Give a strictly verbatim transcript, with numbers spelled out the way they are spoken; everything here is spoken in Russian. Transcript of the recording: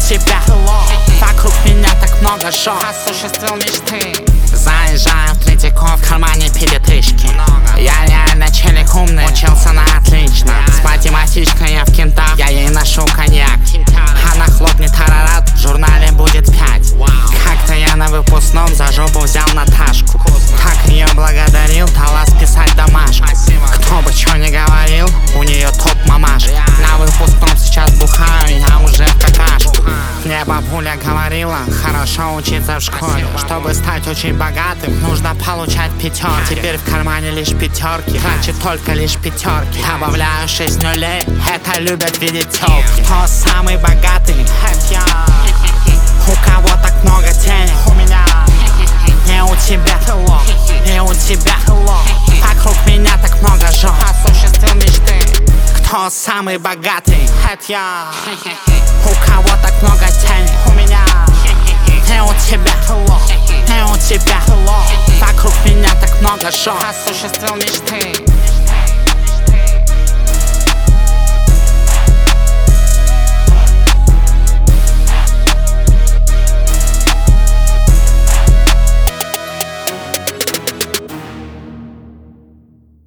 тебя, вокруг меня так много жен, осуществил мечты. Заезжаю в Третьяков, в кармане перетрышки. Я реально челик умный, учился на отлично. С математичкой я в кентах, я ей ношу коньяк. Она хлопнет тарарат, в журнале будет пять. Как-то я на выпускном за жопу взял Наташку. Так ее благодарил, дала списать домашку. Кто бы чё ни говорил, у нее топ мамаш. На выпускном сейчас бухаю, я уже в какашку. Мне бабуля говорила, хорошо учиться в школе. Чтобы стать очень богатым, нужно получать пятерки. Теперь в кармане лишь пятерки, значит только лишь пятерки. Добавляю шесть нулей, это любят видеть тёлки. Кто самый богатый? Это я. У кого так много денег? У меня. Не у тебя, не у тебя. Вокруг меня так много жен, осуществил мечты. Кто самый богатый? Это я. У кого так много денег? У меня. Не у тебя, не у тебя. Вокруг меня так много жен, осуществил мечты.